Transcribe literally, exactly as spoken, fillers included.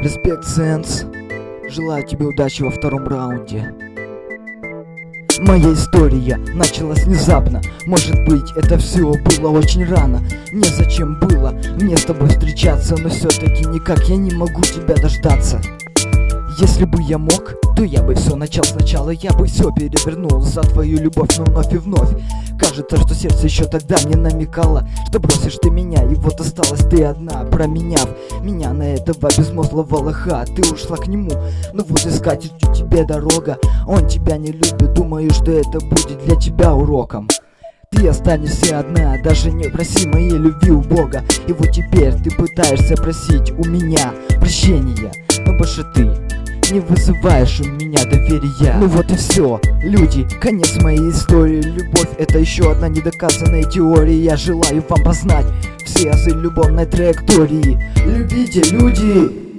Респект, Сенс. Желаю тебе удачи во втором раунде. Моя история началась внезапно. Может быть, это все было очень рано. Незачем было мне с тобой встречаться, но все-таки никак я не могу тебя дождаться. Если бы я мог, то я бы все начал сначала. Я бы все перевернул за твою любовь, но вновь и вновь. Кажется, что сердце еще тогда мне намекало, что бросишь ты меня, и вот осталась ты одна. Променяв меня на этого безмозглого лоха, ты ушла к нему, ну вот искать у тебя дорога. Он тебя не любит, думаю, что это будет для тебя уроком. Ты останешься одна, даже не проси моей любви у Бога. И вот теперь ты пытаешься просить у меня прощения, но больше ты не вызываешь у меня доверия. Ну вот и все, люди, конец моей истории. Любовь — это еще одна недоказанная теория. Я желаю вам познать все азы любовной траектории. Любите, люди!